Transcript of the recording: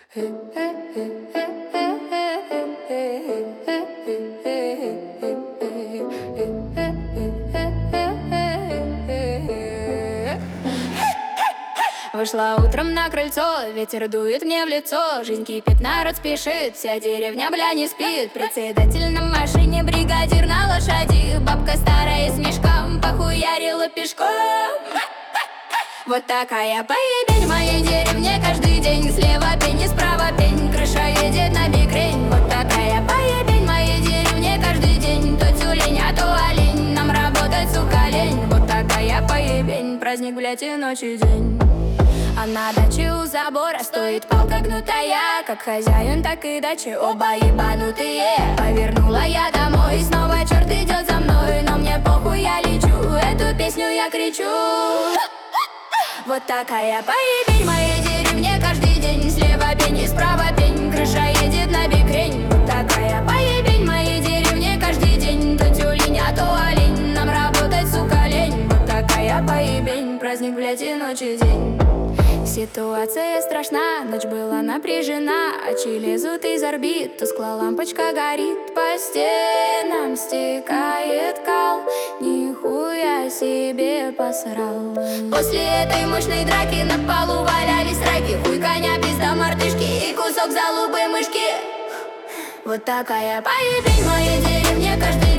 Вышла утром на крыльцо, ветер дует мне в лицо. Жизнь кипит, народ спешит, вся деревня, бля, не спит. Председатель на машине, бригадир на лошади. Бабка старая с мешком похуярила пешком. Вот такая поебень в моей деревне каждый день. Слева пень и справа пень, крыша едет на бикрень. Вот такая поебень в моей деревне каждый день. То тюлень, а то олень, нам работать, сука, лень. Вот такая поебень, праздник, блядь, и ночь и день. А на даче у забора стоит палка гнутая. Как хозяин, так и дачи, оба ебанутые. Повернула я домой, снова черт идет за мной. Но мне похуй, я лечу, эту песню я кричу. Вот такая поебень в моей деревне каждый день. Слева пень и справа пень, крыша едет на бикрень. Вот такая поебень в моей деревне каждый день. То тюлень, а то олень, нам работать, сука, лень. Вот такая поебень, праздник, блядь, и ночь и день. Ситуация страшна, ночь была напряжена. Очи лезут из орбит, тускло лампочка горит. По стенам стекает кал, нихуя себе посрал. После этой мощной драки на полу валялись раки. Хуй коня, пизда мартышки и кусок залупы мышки. Вот такая поебень в моей деревне каждый